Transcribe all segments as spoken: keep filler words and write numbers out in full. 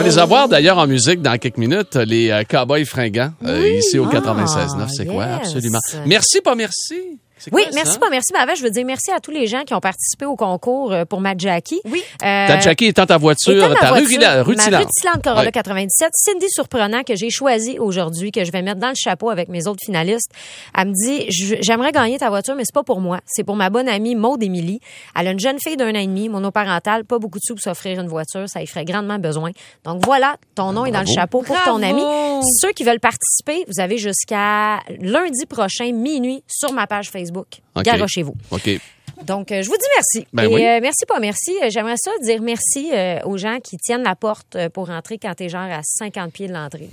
les avoir d'ailleurs en musique dans quelques minutes, les euh, Cowboys fringants, euh, oui. ici au quatre-vingt-seize neuf. C'est yes. quoi? Absolument. Merci, pas merci. C'est oui, quoi, merci, ça? pas merci. Mais avant, je veux dire merci à tous les gens qui ont participé au concours pour ma Jackie. Oui. Euh, ta Jackie étant ta voiture, étant ta voiture, rutilante. Ma rutilante Corolla ouais. quatre-vingt-dix-sept. Cindy Surprenant, que j'ai choisi aujourd'hui, que je vais mettre dans le chapeau avec mes autres finalistes. Elle me dit, j'aimerais gagner ta voiture, mais c'est pas pour moi. C'est pour ma bonne amie Maude Émilie. Elle a une jeune fille d'un an et demi, monoparentale, pas beaucoup de sous pour s'offrir une voiture. Ça y ferait grandement besoin. Donc voilà, ton nom Bravo. Est dans le chapeau pour Bravo. Ton ami. Ceux qui veulent participer, vous avez jusqu'à lundi prochain, minuit, sur ma page Facebook. Okay. Garochez-vous. OK. Donc, euh, je vous dis merci. Ben Et oui. euh, merci, pas merci. J'aimerais ça dire merci euh, aux gens qui tiennent la porte pour rentrer quand t'es genre à cinquante pieds de l'entrée.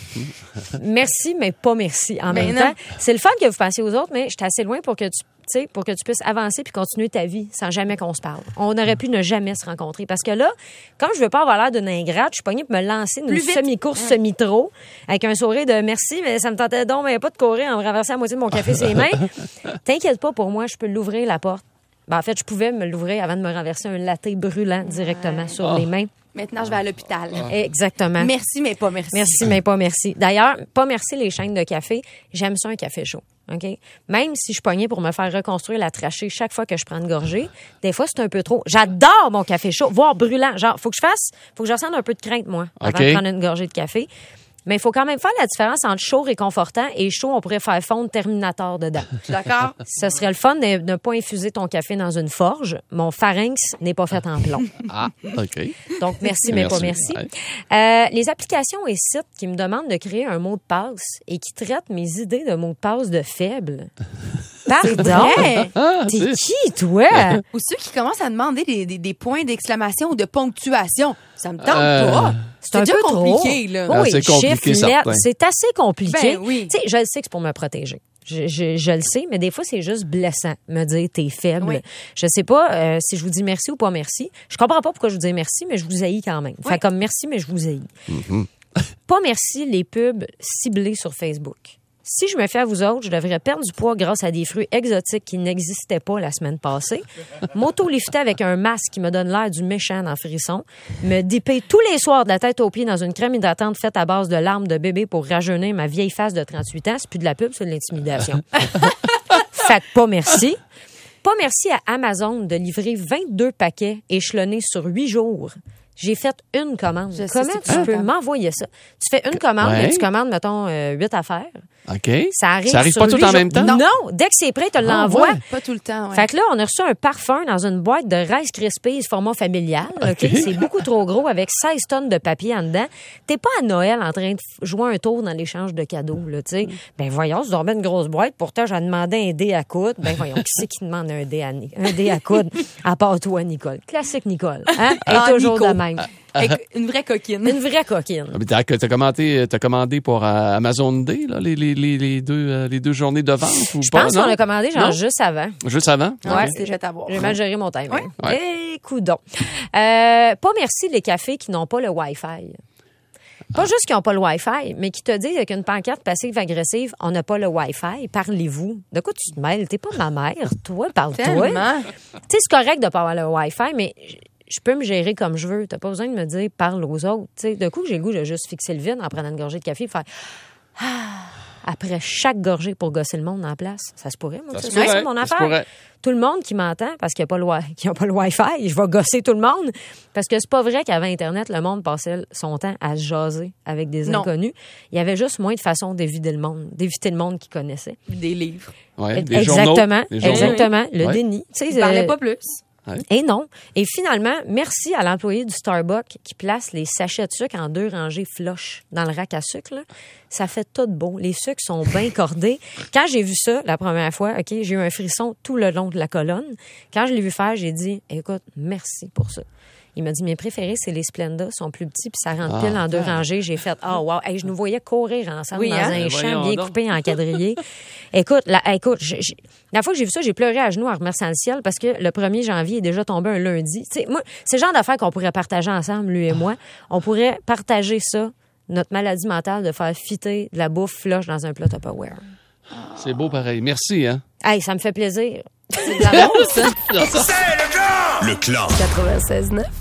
Merci, mais pas merci. En ben même non. temps, c'est le fun que vous pensiez aux autres, mais j'étais assez loin pour que tu pour que tu puisses avancer puis continuer ta vie sans jamais qu'on se parle. On aurait pu ne jamais se rencontrer. Parce que là, comme je veux pas avoir l'air d'une ingrate, je suis pognée pour me lancer une semi-course, ouais. semi-trop, avec un sourire de merci, mais ça me tentait donc mais pas de courir en me renversant la moitié de mon café sur les mains. T'inquiète pas pour moi, je peux l'ouvrir la porte. Ben, en fait, je pouvais me l'ouvrir avant de me renverser un latte brûlant directement ouais. sur oh. les mains. Maintenant, je vais à l'hôpital. Exactement. Merci, mais pas merci. Merci, mais pas merci. D'ailleurs, pas merci les chaînes de café. J'aime ça un café chaud. OK? Même si je suis pognée pour me faire reconstruire la trachée chaque fois que je prends une gorgée, des fois, c'est un peu trop. J'adore mon café chaud, voire brûlant. Genre, faut que je fasse, faut que je ressente un peu de crainte, moi, avant okay. de prendre une gorgée de café. Mais il faut quand même faire la différence entre chaud réconfortant et chaud, on pourrait faire fondre Terminator dedans. D'accord. Ce serait le fun de ne pas infuser ton café dans une forge. Mon pharynx n'est pas fait en plomb. Ah, OK. Donc, merci, mais merci. pas merci. Ouais. Euh, les applications et sites qui me demandent de créer un mot de passe et qui traitent mes idées de mots de passe de faibles. Pardon? Ah, T'es qui, toi? Ou ceux qui commencent à demander des, des, des points d'exclamation ou de ponctuation. Ça me tente euh... pas. C'est, c'est un déjà peu compliqué, là. Ah, oui, c'est compliqué, chiffre, lettre, c'est assez compliqué. Ben oui. Tu sais, je le sais que c'est pour me protéger. Je, je, je le sais, mais des fois, c'est juste blessant, me dire t'es faible. Oui. Je sais pas euh, si je vous dis merci ou pas merci. Je comprends pas pourquoi je vous dis merci, mais je vous haïs quand même. Oui. Fait comme merci, mais je vous haïs. Mm-hmm. Pas merci les pubs ciblés sur Facebook. Si je me fie à vous autres, je devrais perdre du poids grâce à des fruits exotiques qui n'existaient pas la semaine passée. M'auto-lifter avec un masque qui me donne l'air du méchant dans Frisson. Me dipper tous les soirs de la tête aux pieds dans une crème hydratante faite à base de larmes de bébé pour rajeunir ma vieille face de trente-huit ans. C'est plus de la pub, c'est de l'intimidation. Fait que pas merci. Pas merci à Amazon de livrer vingt-deux paquets échelonnés sur huit jours. J'ai fait une commande. Je Comment sais, tu ah, peux ah. m'envoyer ça? Tu fais une commande ouais. et tu commandes, mettons, euh, huit affaires. OK. Ça arrive, ça arrive pas tout en même temps? Non. non. Dès que c'est prêt, tu l'envoies. Oh, ouais. Pas tout le temps, ouais. Fait que là, on a reçu un parfum dans une boîte de Rice Krispies format familial. Okay. Okay? C'est beaucoup trop gros avec seize tonnes de papier en dedans. T'es pas à Noël en train de jouer un tour dans l'échange de cadeaux, là, tu sais. Mm. Ben voyons, tu dois mettre une grosse boîte. Pourtant, j'ai demandé un dé à coudre. Ben voyons, qui c'est qui demande un dé à, un dé à coudre? À part toi, Nicole. Classique Nicole. Hein? Elle est ah, toujours Nico. De même. Avec une vraie coquine. Une vraie coquine. T'as, t'as, commandé, t'as commandé pour euh, Amazon Day, là, les, les, les, les, deux, euh, les deux journées de vente ou Je pas? pense non? qu'on a commandé genre non? juste avant. Juste avant? Ouais, okay. C'était juste à voir. J'ai mal géré mon timing. Ouais. Ouais. Et coudon. Euh, pas merci les cafés qui n'ont pas le Wi-Fi. Pas ah. juste qu'ils n'ont pas le Wi-Fi, mais qui te disent avec une pancarte passive-agressive, on n'a pas le Wi-Fi, parlez-vous. De quoi tu te mêles? T'es pas ma mère, toi, parle-toi. Tu sais, c'est correct de pas avoir le Wi-Fi, mais je peux me gérer comme je veux. T'as pas besoin de me dire parle aux autres. T'sais, de coup, j'ai le goût de juste fixer le vide en prenant une gorgée de café et faire ah, après chaque gorgée pour gosser le monde en place. Ça se pourrait, moi. Ça, ça, c'est mon affaire. Tout le monde qui m'entend parce qu'il n'y a pas le, wi- qu'il y a pas le Wi-Fi, je vais gosser tout le monde. Parce que c'est pas vrai qu'avant Internet, le monde passait son temps à se jaser avec des non. inconnus. Il y avait juste moins de façons d'éviter le monde, d'éviter le monde qu'ils connaissaient. Des livres. Ouais, des exactement. Journaux. Exactement. Le ouais. déni. Tu sais, parlait pas plus. Ouais. Et non. Et finalement, merci à l'employé du Starbucks qui place les sachets de sucre en deux rangées flush dans le rack à sucre. Là. Ça fait tout beau. Les sucres sont bien cordés. Quand j'ai vu ça la première fois, ok, j'ai eu un frisson tout le long de la colonne. Quand je l'ai vu faire, j'ai dit, écoute, merci pour ça. Il m'a dit, mes préférés, c'est les Splenda, sont plus petits, puis ça rentre ah, pile en deux ah. rangées. J'ai fait, oh wow, hey, je nous voyais courir ensemble oui, dans hein? un champ bien donc. coupé en quadrillé. écoute, la, écoute, j'ai, j'ai, la fois que j'ai vu ça, j'ai pleuré à genoux en remerciant le ciel parce que le premier janvier est déjà tombé un lundi. Tu sais, moi, c'est le genre d'affaires qu'on pourrait partager ensemble, lui et moi. On pourrait partager ça, notre maladie mentale de faire fitter de la bouffe flush dans un plat Tupperware. C'est beau pareil. Merci, hein? Hey, ça me fait plaisir. C'est de l'amour, ça. C'est le clan! Le clan. quatre-vingt-seize neuf